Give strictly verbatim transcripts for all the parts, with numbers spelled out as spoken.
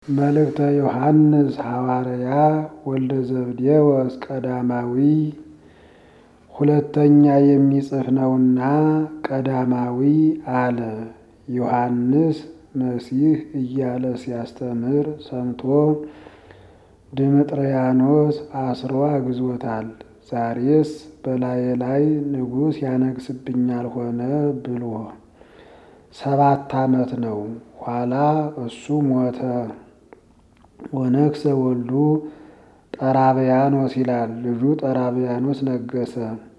መልእክተ ዮሐንስ ሐዋርያ ወልደ ዘብዴዎስ ቀዳማዊ ሁለተኛ የሚጽፍ ነውና ቀዳማዊ አለ። ዮሐንስ መሲሕ እያለ ሲያስተምር ሰምቶ ድምጥርያኖስ አስሮ አግዞታል። ዛሬስ በላዬ ላይ ንጉሥ ያነግሥብኛል ሆነ ብሎ ሰባት ዓመት ነው። ኋላ እሱ ሞተ። ወነግሠ ወልዱ ጠራብያኖስ ይላል። ልጁ ጠራብያኖስ ነገሠ።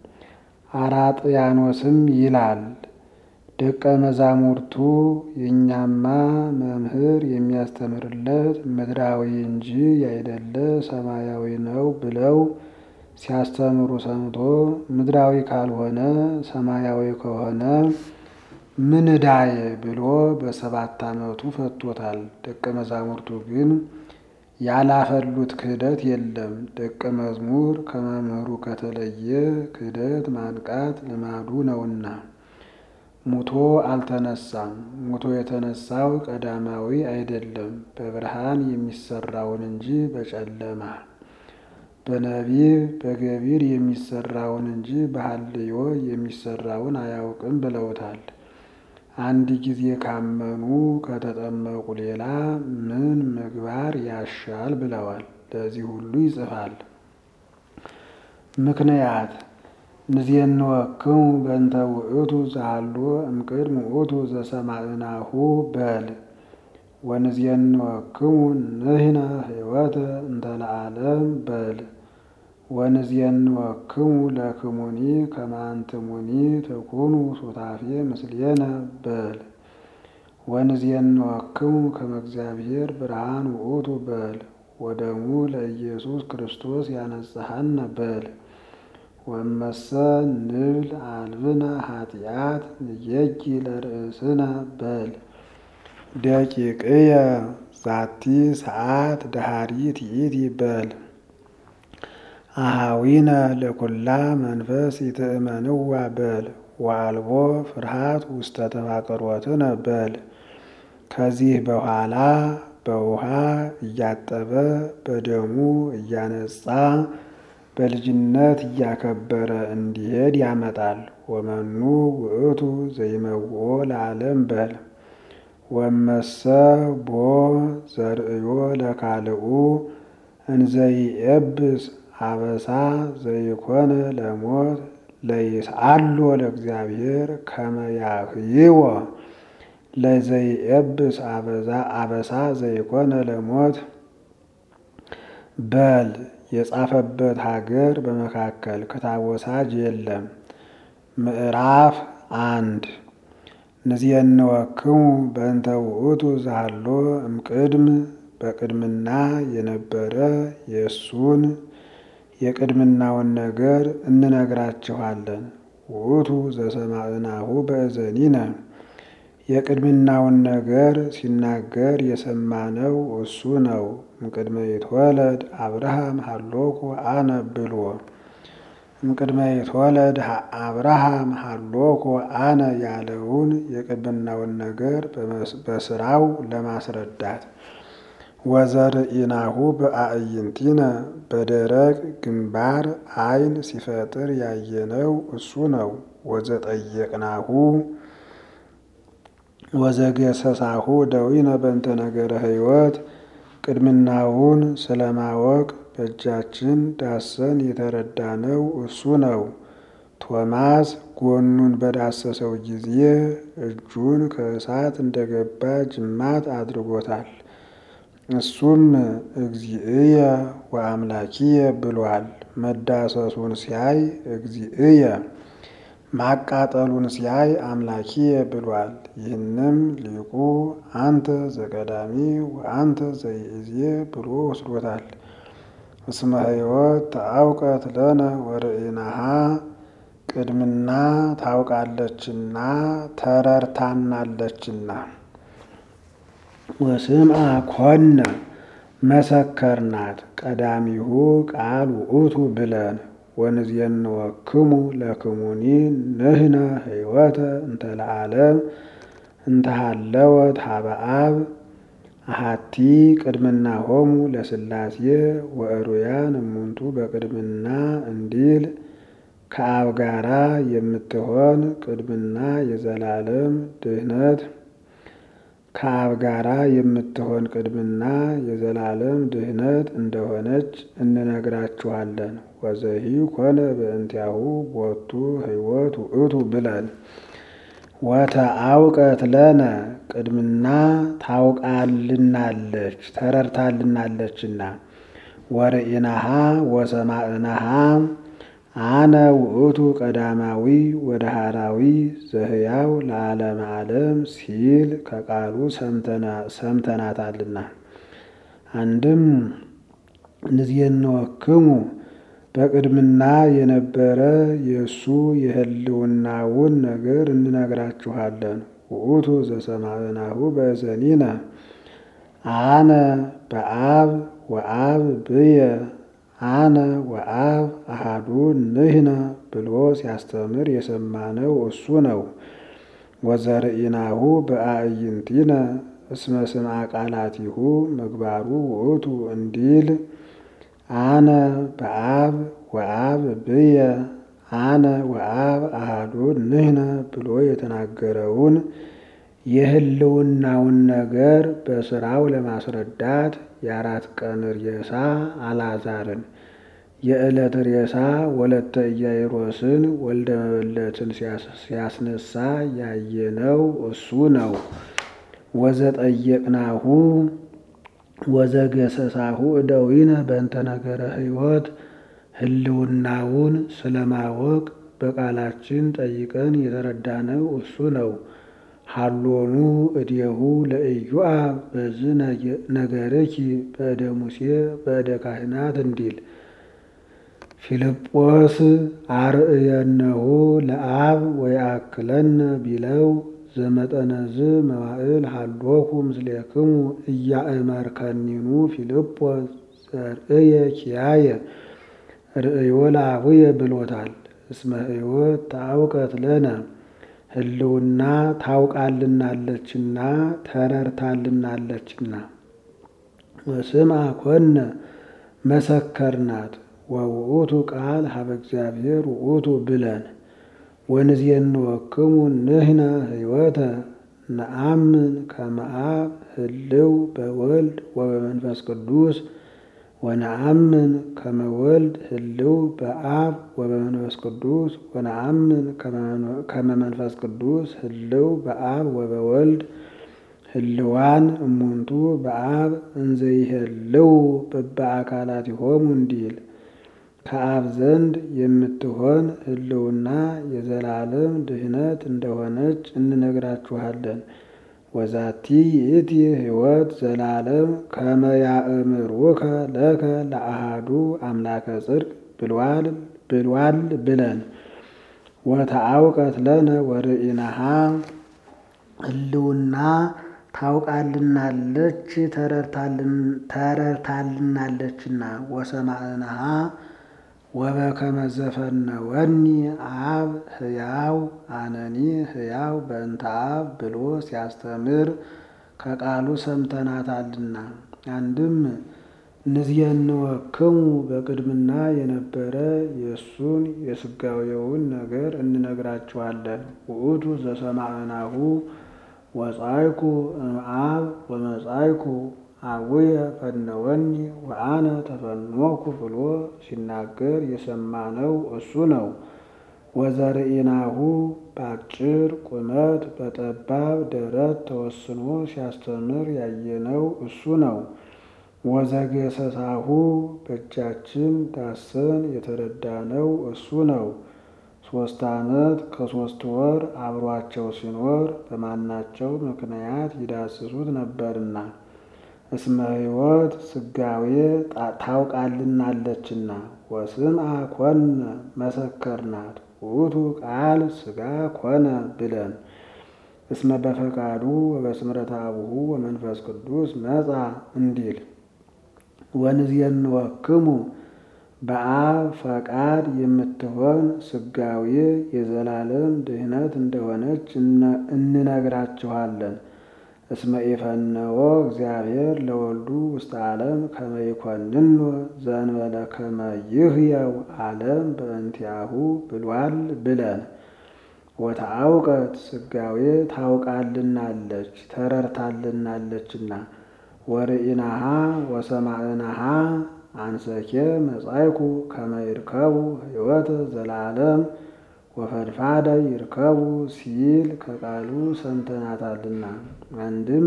አራጥያኖስም ይላል። ደቀ መዛሙርቱ የእኛማ መምህር የሚያስተምርለት ምድራዊ እንጂ ያይደለ ሰማያዊ ነው ብለው ሲያስተምሩ ሰምቶ ምድራዊ ካልሆነ ሰማያዊ ከሆነ ምን ዕዳዬ ብሎ በሰባት ዓመቱ ፈቶታል። ደቀ መዛሙርቱ ግን ያላፈሉት ክህደት የለም። ደቀ መዝሙር ከመምህሩ ከተለየ ክህደት ማንቃት ልማዱ ነውና ሙቶ አልተነሳም። ሙቶ የተነሳው ቀዳማዊ አይደለም፣ በብርሃን የሚሰራውን እንጂ በጨለማ በነቢብ በገቢር የሚሰራውን እንጂ በሐልዮ የሚሰራውን አያውቅም ብለውታል። አንድ ጊዜ ካመኑ ከተጠመቁ ሌላ ምን ምግባር ያሻል ብለዋል። ለዚህ ሁሉ ይጽፋል። ምክንያት ንዜንወክሙ በእንተ ውእቱ ዘሃሎ እምቅድመ ውእቱ ዘሰማዕናሁ በል ወንዜንወክሙ ንሕነ ሕይወተ እንተ ለዓለም በል ወንዜንወክሙ ለክሙኒ ከመ አንትሙኒ ትኩኑ ሱታፌ ምስሌነ በል ወንዜንወክሙ ከመ እግዚአብሔር ብርሃን ውእቱ በል ወደሙ ለኢየሱስ ክርስቶስ ያነጽሐነ በል ወመሰ ንብል አልብነ ኃጢአት ንጌጊ ለርእስነ በል ደቂቅየ ዛቲ ሰዓት ደሃሪት ይእቲ በል አሃዊነ ለኩላ መንፈስ ይትእመንዋ በል ወአልቦ ፍርሃት ውስተ ተፋቅሮትነ በል። ከዚህ በኋላ በውሃ እያጠበ በደሙ እያነጻ በልጅነት እያከበረ እንዲሄድ ያመጣል። ወመኑ ውእቱ ዘይመውኦ ለዓለም በል ወመሰ ቦ ዘርእዮ ለካልኡ እንዘይኤብስ አበሳ ዘይኮነ ለሞት ለይስአሎ ለእግዚአብሔር ከመ ያህይዎ ለዘይኤብስ አበሳ ዘይኮነ ለሞት በል። የጻፈበት ሀገር በመካከል ክታብ ወሳጅ የለም። ምዕራፍ አንድ ንዜንወክሙ በእንተ ውእቱ ዘሃሎ እምቅድም በቅድምና የነበረ የእሱን የቅድምናውን ነገር እንነግራችኋለን። ውእቱ ዘሰማዕናሁ በእዘኒነ የቅድምናውን ነገር ሲናገር የሰማነው እሱ ነው። እምቅድመ ይትወለድ አብርሃም ሀሎኩ አነ ብሎ እምቅድመ ይትወለድ አብርሃም ሀሎኩ አነ ያለውን የቅድምናውን ነገር በስራው ለማስረዳት ወዘርኢናሁ በአዕይንቲነ በደረቅ ግንባር ዓይን ሲፈጥር ያየነው እሱ ነው። ወዘጠየቅናሁ ወዘገሰሳሁ ደዊነ በእንተ ነገረ ሕይወት ቅድምናውን ስለማወቅ በእጃችን ዳሰን የተረዳነው እሱ ነው። ቶማስ ጎኑን በዳሰሰው ጊዜ እጁን ከእሳት እንደገባ ጅማት አድርጎታል። እሱም እግዚእየ ወአምላኪየ ብሏል። መዳሰሱን ሲያይ እግዚእየ፣ ማቃጠሉን ሲያይ አምላኪየ ብሏል። ይህንም ሊቁ አንተ ዘቀዳሚ ወአንተ ዘኢእዜ ብሎ ወስዶታል። እስመ ሕይወት ተአውቀት ለነ ወርኢናሃ ቅድምና ታውቃለችና ተረርታናለችና ወስምዐ ኮነ መሰከርናት ቀዳሚሁ ቃል ውእቱ ብለን ወንዜንወክሙ ለክሙኒ ንሕነ ሕይወተ እንተ ለዓለም እንተ ሀለወት ሀበ አብ አሐቲ ቅድምናሆሙ ለሥላሴ ወእሩያን እሙንቱ በቅድምና እንዲል ከአብ ጋራ የምትሆን ቅድምና የዘላለም ድህነት ከአብ ጋራ የምትሆን ቅድምና የዘላለም ድህነት እንደሆነች እንነግራችኋለን። ወዘሂ ኮነ በእንቲአሁ ቦቱ ሕይወት ውእቱ ብለን ወተአውቀት ለነ ቅድምና ታውቃልናለች ተረድታልናለችና ወርኢናሃ ወሰማዕናሃ አነ ውእቱ ቀዳማዊ ወዳህራዊ ዘህያው ለዓለመ ዓለም ሲል ከቃሉ ሰምተናታልና። አንድም ንዜንወክሙ በቅድምና የነበረ የእሱ የህልውናውን ነገር እንነግራችኋለን። ውእቱ ዘሰማዕናሁ በእዘኒነ አነ በአብ ወአብ ብየ አነ ወአብ አሐዱ ንሕነ ብሎ ሲያስተምር የሰማነው እሱ ነው። ወዘርኢናሁ በአዕይንቲነ እስመ ስምዐ ቃላቲሁ ምግባሩ ውእቱ እንዲል አነ በአብ ወአብ ብየ አነ ወአብ አሐዱ ንሕነ ብሎ የተናገረውን የህልውናውን ነገር በስራው ለማስረዳት የአራት ቀን ሬሳ አልዓዛርን የዕለት ሬሳ ወለተ ኢያኢሮስን ወልደ መበለትን ሲያስነሳ ያየነው እሱ ነው። ወዘጠየቅናሁ ወዘገሰሳሁ እደዊነ በእንተ ነገረ ሕይወት ህልውናውን ስለማወቅ በቃላችን ጠይቀን የተረዳነው እሱ ነው። ሀሎኑ እዴሁ ለኢዮአብ በዝ ነገርኪ በእደ ሙሴ በእደ ካህናት እንዲል ፊልጶስ አርእየነሁ ለአብ ወያክለነ ቢለው ዘመጠነዝ መዋዕል ሀሎኩ ምስሌክሙ እያእመርከኒኑ ፊልጶስ ዘርእየ ኪያየ ርእዮ ለአቡየ ብሎታል። እስመ ሕይወት ታውቀት ለነ ህልውና ታውቃልናለችና ተረድታልናለችና ወስምዐ ኮነ መሰከርናት ወውእቱ ቃል ሀበ እግዚአብሔር ውእቱ ብለን ወንዜንወክሙ ንሕነ ሕይወተ ነአምን ከመ አብ ህልው በወልድ ወበመንፈስ ቅዱስ ወነአምን ከመ ወልድ ህልው በአብ ወበመንፈስ ቅዱስ ወነአምን ከመ መንፈስ ቅዱስ ህልው በአብ ወበወልድ ህልዋን እሙንቱ በአብ እንዘይህልው በበአካላቲሆሙ እንዲል ከአብ ዘንድ የምትሆን ህልውና የዘላለም ድህነት እንደሆነች እንነግራችኋለን። ወዛቲ ይእቲ ሕይወት ዘላለም ከመ ያእምሩከ ለከ ለአሐዱ አምላከ ጽድቅ ብሏል ብሏል ብለን ወተአውቀት ለነ ወርኢናሃ ህልውና ታውቃልናለች ተረድታልናለችና ወሰማዕናሃ ወበከመ ዘፈነወኒ አብ ሕያው አነኒ ሕያው በእንተ አብ ብሎ ሲያስተምር ከቃሉ ሰምተናታልና። አንድም ንዜንወክሙ በቅድምና የነበረ የእሱን የሥጋዌውን ነገር እንነግራችኋለን። ውእቱ ዘሰማዕናሁ ወጻይኩ እምአብ ወመጻይኩ አቡየ ፈነወኒ ወአነ ተፈኖኩ ብሎ ሲናገር የሰማነው እሱ ነው። ወዘርኢናሁ በአጭር ቁመት በጠባብ ደረት ተወስኖ ሲያስተምር ያየነው እሱ ነው። ወዘገሰሳሁ በእጃችን ዳሰን የተረዳነው እሱ ነው። ሶስት ዓመት ከሶስት ወር አብሯቸው ሲኖር በማናቸው ምክንያት ይዳስሱት ነበርና እስመ ሕይወት ሥጋዌ ታውቃልናለችና ወስምዐ ኮነ መሰከርናት ውእቱ ቃል ሥጋ ኮነ ብለን እስመ በፈቃዱ ወበስምረተ አቡሁ ወመንፈስ ቅዱስ መጻ እንዲል ወንዜንወክሙ በአብ ፈቃድ የምትሆን ሥጋዌ የዘላለም ድህነት እንደሆነች እንነግራችኋለን። እስመ ኢፈነወ እግዚአብሔር ለወልዱ ውስተ ዓለም ከመ ይኰንኖ ዘእንበለ ከመ ይህየው ዓለም በእንቲአሁ ብሏል ብለን ወተአውቀት ሥጋዌ ታውቃልናለች ተረድታልናለችና ወርኢናሃ ወሰማዕናሃ አንሰኬ መጻይኩ ከመ ይርከቡ ሕይወተ ዘለዓለም ወፈድፋደ ይርከቡ ሲል ከቃሉ ሰምተናታልና። አንድም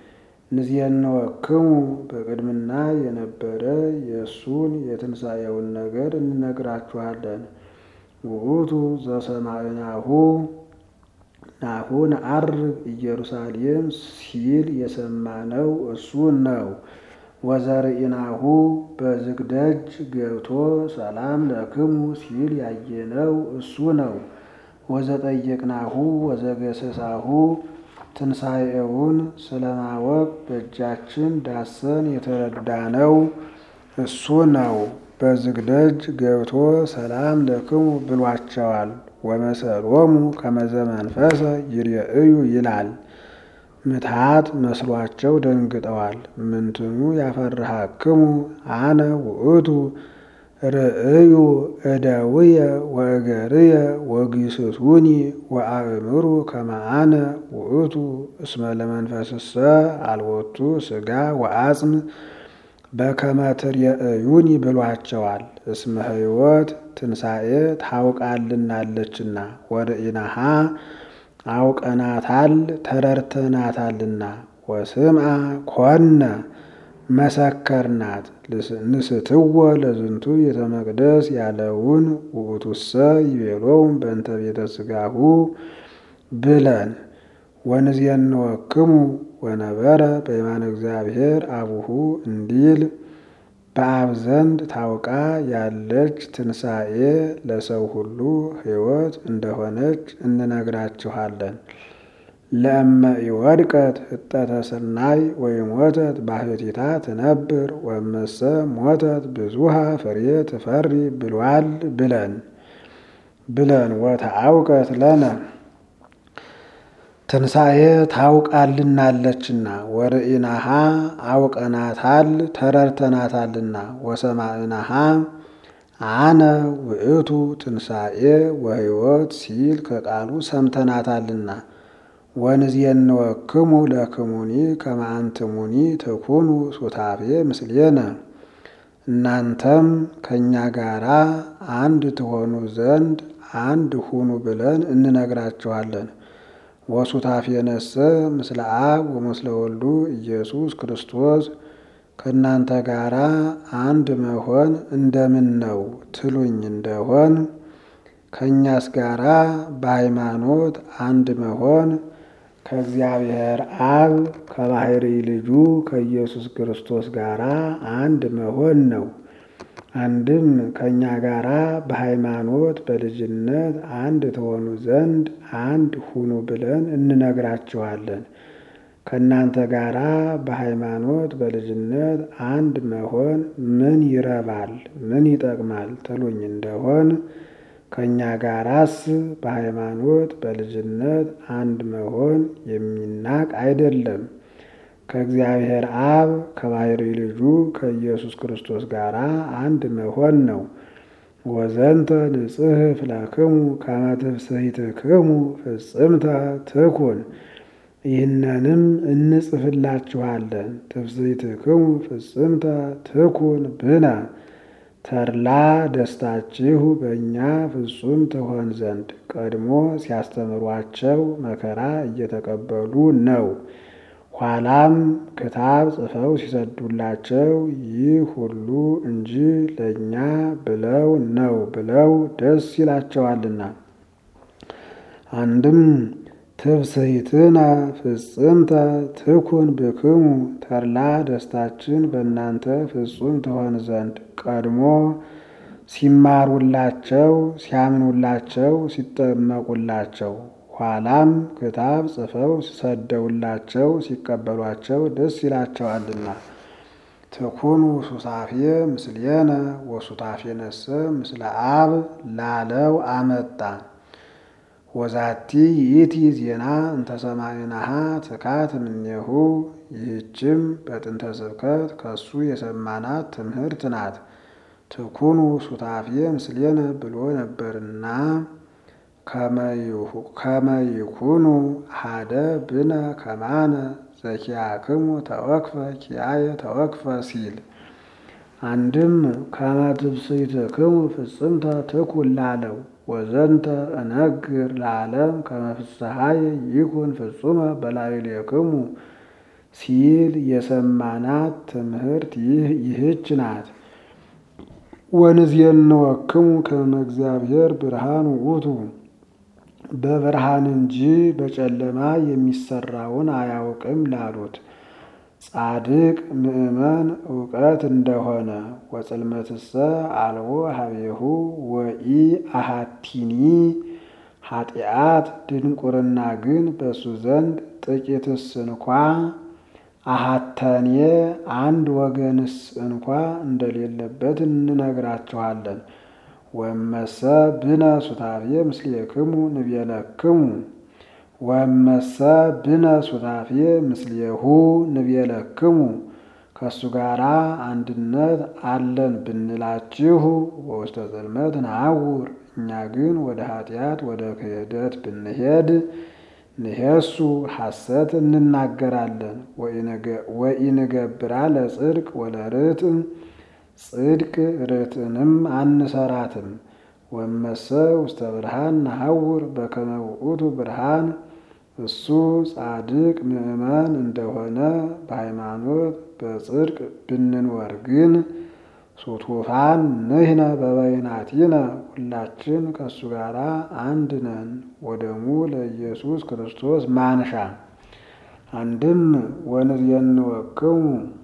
ንዜነወክሙ በቅድምና የነበረ የእሱን የትንሣኤውን ነገር እንነግራችኋለን። ውእቱ ዘሰማዕናሁ ናሁ ነዐርግ ኢየሩሳሌም ሲል የሰማነው እሱ ነው። ወዘርኢናሁ በዝግ ደጅ ገብቶ ሰላም ለክሙ ሲል ያየነው እሱ ነው። ወዘጠየቅናሁ ወዘገሰሳሁ ትንሣኤውን ስለማወቅ በእጃችን ዳሰን የተረዳነው እሱ ነው። በዝግ ደጅ ገብቶ ሰላም ለክሙ ብሏቸዋል። ወመሰሎሙ ከመ ዘመንፈሰ ይሬእዩ ይላል። ምትሃት መስሏቸው ደንግጠዋል። ምንትኑ ያፈርሃክሙ አነ ውእቱ ርእዩ እደውየ ወእገርየ ወጊስጹኒ ወአእምሩ ከመ አነ ውእቱ እስመ ለመንፈስሰ አልቦቱ ሥጋ ወአጽም በከመ ትሬእዩኒ ብሏቸዋል። እስመ ሕይወት ትንሣኤ ታውቃልናለችና ወርኢናሃ አውቀናታል ተረድተናታልና ወስምዐ ኮነ መሰከርናት ንስትወ ለዝንቱ ቤተ መቅደስ ያለውን ውእቱሰ ይቤሎሙ በእንተ ቤተ ሥጋሁ ብለን ወንዜንወክሙ ወነበረ በየማነ እግዚአብሔር አቡሁ እንዲል በአብ ዘንድ ታውቃ ያለች ትንሣኤ ለሰው ሁሉ ሕይወት እንደሆነች እንነግራችኋለን። ለእመ ኢወድቀት ህጠተ ስርናይ ወይሞተት ባሕቲታ ትነብር ወእመሰ ሞተት ብዙሃ ፍሬ ትፈሪ ብሏል ብለን ብለን ወተአውቀት ለነ ትንሣኤ ታውቃልናለችና ወርኢናሃ አውቀናታል ተረድተናታልና ወሰማዕናሃ አነ ውእቱ ትንሣኤ ወሕይወት ሲል ከቃሉ ሰምተናታልና ወንዜንወክሙ ለክሙኒ ከመ አንትሙኒ ትኩኑ ሱታፌ ምስሌነ እናንተም ከእኛ ጋራ አንድ ትሆኑ ዘንድ አንድ ሁኑ ብለን እንነግራችኋለን። ወሱታፌ ነሰ ምስለ አብ ወምስለ ወልዱ ኢየሱስ ክርስቶስ ከእናንተ ጋራ አንድ መሆን እንደምን ነው ትሉኝ እንደሆን ከእኛስ ጋራ በሃይማኖት አንድ መሆን ከእግዚአብሔር አብ ከባሕርይ ልጁ ከኢየሱስ ክርስቶስ ጋራ አንድ መሆን ነው። አንድም ከእኛ ጋራ በሃይማኖት በልጅነት አንድ ተሆኑ ዘንድ አንድ ሁኑ ብለን እንነግራችኋለን። ከእናንተ ጋራ በሃይማኖት በልጅነት አንድ መሆን ምን ይረባል ምን ይጠቅማል ትሉኝ እንደሆን ከእኛ ጋራስ በሃይማኖት በልጅነት አንድ መሆን የሚናቅ አይደለም። ከእግዚአብሔር አብ ከባሕርይ ልጁ ከኢየሱስ ክርስቶስ ጋር አንድ መሆን ነው። ወዘንተ ንጽሕፍ ለክሙ ከመ ትፍሥሕትክሙ ፍጽምተ ትኩን ይህንንም እንጽፍላችኋለን። ትፍሥሕትክሙ ፍጽምተ ትኩን ብነ ተድላ ደስታችሁ በእኛ ፍጹም ትሆን ዘንድ ቀድሞ ሲያስተምሯቸው መከራ እየተቀበሉ ነው። ኋላም ክታብ ጽፈው ሲሰዱላቸው ይህ ሁሉ እንጂ ለእኛ ብለው ነው ብለው ደስ ይላቸዋልና። አንድም ትፍሥሕትነ ፍጽምተ ትኩን ብክሙ ተድላ ደስታችን በእናንተ ፍጹም ትሆን ዘንድ ቀድሞ ሲማሩላቸው ሲያምኑላቸው ሲጠመቁላቸው ኋላም ክታብ ጽፈው ሰደውላቸው ሲቀበሏቸው ደስ ይላቸዋልና። ትኩኑ ሱታፌ ምስሌነ ወሱታፌ ነሰ ምስለ አብ ላለው አመጣ። ወዛቲ ይእቲ ዜና እንተ ሰማዕናሃ ትካት እምኔሁ ይህችም በጥንተ ስብከት ከሱ የሰማናት ትምህርት ናት። ትኩኑ ሱታፌ ምስሌነ ብሎ ነበርና ከመይኩኑ አሐደ ብነ ከማነ ዘኪያክሙ ተወክፈ ኪያየ ተወክፈ ሲል አንድም ከመ ትብጽሕትክሙ ፍጽምተ ትኩን ላለው ወዘንተ እነግር ለዓለም ከመ ፍስሐየ ይኩን ፍጹመ በላዕሌክሙ ሲል የሰማናት ትምህርት ይህች ናት። ወንዜንወክሙ ከመ እግዚአብሔር ብርሃን ውእቱ በብርሃን እንጂ በጨለማ የሚሰራውን አያውቅም ላሉት ጻድቅ ምእመን እውቀት እንደሆነ ወጽልመትሰ አልቦ ሀቤሁ ወኢ አሃቲኒ ኃጢአት ድንቁርና ግን በሱ ዘንድ ጥቂትስ እንኳ አሃተኔ አንድ ወገንስ እንኳ እንደሌለበት እንነግራችኋለን። ወመሰ ብነ ሱታፌ ምስሌክሙ ንቤለክሙ ወመሰ ብነ ሱታፌ ምስሌሁ ንቤለክሙ ከሱ ጋራ አንድነት አለን ብንላችሁ ወውስተ ጽልመት ነዐውር እኛ ግን ወደ ኃጢአት ወደ ክህደት ብንሄድ ንሄሱ ሐሰት እንናገራለን። ወኢንገብራ ለጽድቅ ወለርትዕ ጽድቅ ርትዕንም አንሰራትም። ወመሰ ውስተ ብርሃን ነሐውር በከመ ውእቱ ብርሃን እሱ ጻድቅ ምእመን እንደሆነ በሃይማኖት በጽድቅ ብንኖር ግን ሱቱፋን ንሕነ በበይናቲነ ሁላችን ከእሱ ጋር አንድ ነን። ወደሙ ለኢየሱስ ክርስቶስ ማንሻ አንድም ወንዜንወክሙ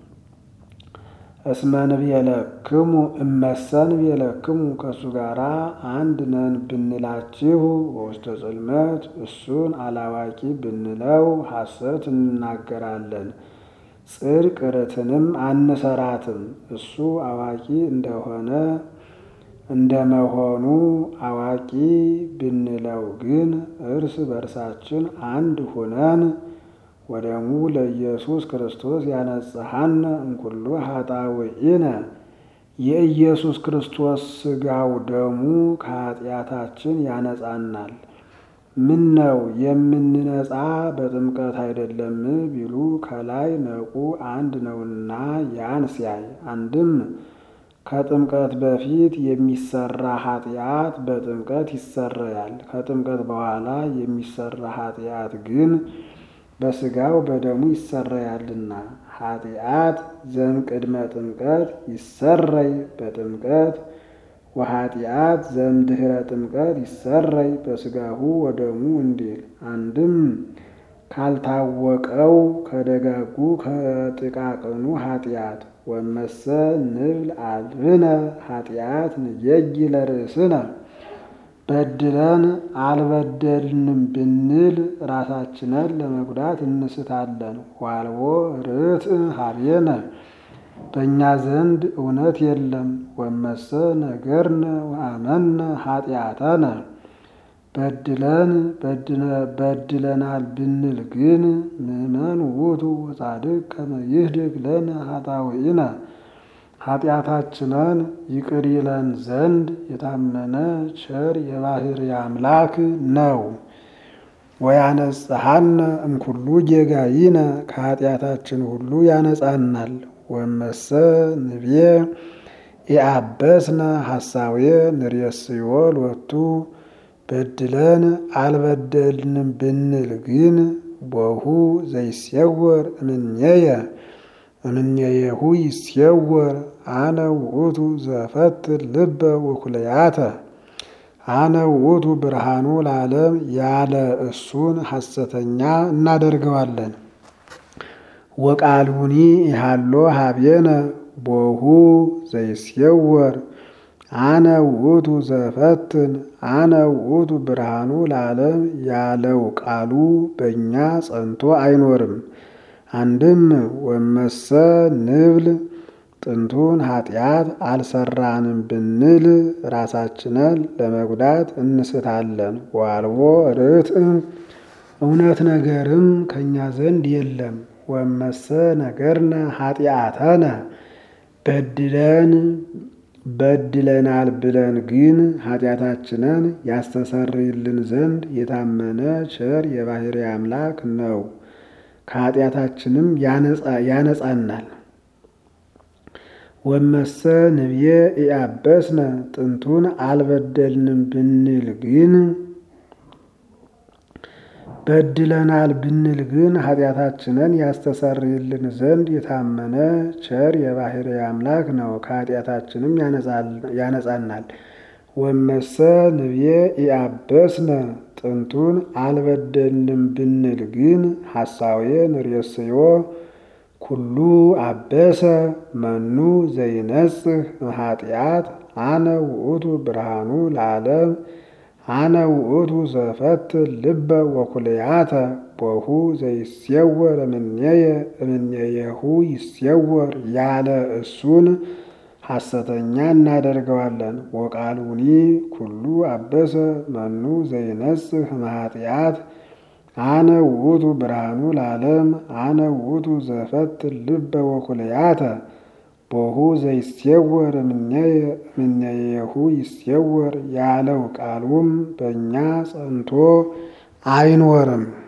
እስመ ንቤለክሙ እመሰ ንቤለክሙ ከእሱ ጋር አንድ ነን ብንላችሁ ወውስተ ጽልመት እሱን አላዋቂ ብንለው ሐሰት እንናገራለን። ጽድቅ ርትዕንም አንሰራትም። እሱ አዋቂ እንደሆነ እንደመሆኑ አዋቂ ብንለው ግን እርስ በርሳችን አንድ ሁነን ወደሙ ለኢየሱስ ክርስቶስ ያነጽሐነ እምኩሉ ኃጣውኢነ የኢየሱስ ክርስቶስ ሥጋው ደሙ ከኃጢአታችን ያነጻናል። ምን ነው የምንነጻ በጥምቀት አይደለም ቢሉ ከላይ ነቁ አንድ ነውና ያን ሲያይ አንድም ከጥምቀት በፊት የሚሰራ ኃጢአት በጥምቀት ይሰረያል። ከጥምቀት በኋላ የሚሰራ ኃጢአት ግን በሥጋው በደሙ ይሰረያልና ኃጢአት ዘእምቅድመ ጥምቀት ይሰረይ በጥምቀት ወኃጢአት ዘእምድኅረ ጥምቀት ይሰረይ በሥጋሁ ወደሙ እንዲል አንድም ካልታወቀው ከደጋጉ ከጥቃቅኑ ኃጢአት ወመሰ ንብል አልብነ ኃጢአት ንጌጊ ለርእስነ በድለን አልበደልንም ብንል ራሳችንን ለመጉዳት እንስታለን። ዋልቦ ርትዕ ሀቤነ በእኛ ዘንድ እውነት የለም። ወመሰ ነገርነ ወአመነ ኃጢአተነ በድለን በድለናል ብንል ግን ምእመን ውእቱ ወጻድቅ ከመ ይህድግ ለነ ኃጣውኢነ ኃጢአታችንን ይቅር ይለን ዘንድ የታመነ ቸር የባሕርይ አምላክ ነው። ወያነጽሐነ እምኩሉ ጌጋይነ ከኃጢአታችን ሁሉ ያነጻናል። ወመሰ ንቤ ኢአበስነ ሐሳዌ ንሬስዮ ሎቱ በድለን አልበደልንም ብንል ግን ቦሁ ዘይሴወር እምኔየ እምኔየሁ ይሴወር አነ ውእቱ ዘፈትል ልበ ወኩለያተ አነ ውእቱ ብርሃኑ ለዓለም ያለ እሱን ሐሰተኛ እናደርገዋለን። ወቃሉኒ ይሃሎ ሀቤነ ቦሁ ዘይሴወር አነ ውእቱ ዘፈትን አነ ውእቱ ብርሃኑ ለዓለም ያለው ቃሉ በእኛ ጸንቶ አይኖርም። አንድም ወመሰ ንብል ጥንቱን ኃጢአት አልሰራንም ብንል ራሳችንን ለመጉዳት እንስታለን። ዋልቦ ርትዕ እውነት ነገርም ከእኛ ዘንድ የለም። ወመሰ ነገርነ ኃጢአተነ በድለን በድለናል ብለን ግን ኃጢአታችንን ያስተሰርይልን ዘንድ የታመነ ቸር የባሕርይ አምላክ ነው። ከኃጢአታችንም ያነጻናል። ወመሰ ንብየ ኢያበስነ ጥንቱን አልበደልንም ብንል ግን በድለናል ብንል ግን ኃጢአታችንን ያስተሰርይልን ዘንድ የታመነ ቸር የባሕርይ አምላክ ነው። ከኃጢአታችንም ያነጻናል። ወመሰ ንብየ ኢያበስነ ጥንቱን አልበደልንም ብንል ግን ሐሳዌ ንርእስዮ ኩሉ አበሰ መኑ ዘይነጽህ እምኃጢአት አነ ውእቱ ብርሃኑ ለዓለም አነ ውእቱ ዘፈትል ልበ ወኩልያተ ቦሁ ዘይስየወር እምኔየ እምኔየሁ ይስየወር ያለ እሱን ሐሰተኛ እናደርገዋለን። ወቃሉኒ ኩሉ አበሰ መኑ ዘይነጽህ እምኃጢአት አነ ውእቱ ብርሃኑ ለዓለም አነ ውእቱ ዘፈትል ልበ ወኩልያተ ቦሁ ዘይስየወር እምኔየሁ ይስየወር ያለው ቃሉም በእኛ ጸንቶ አይኖርም።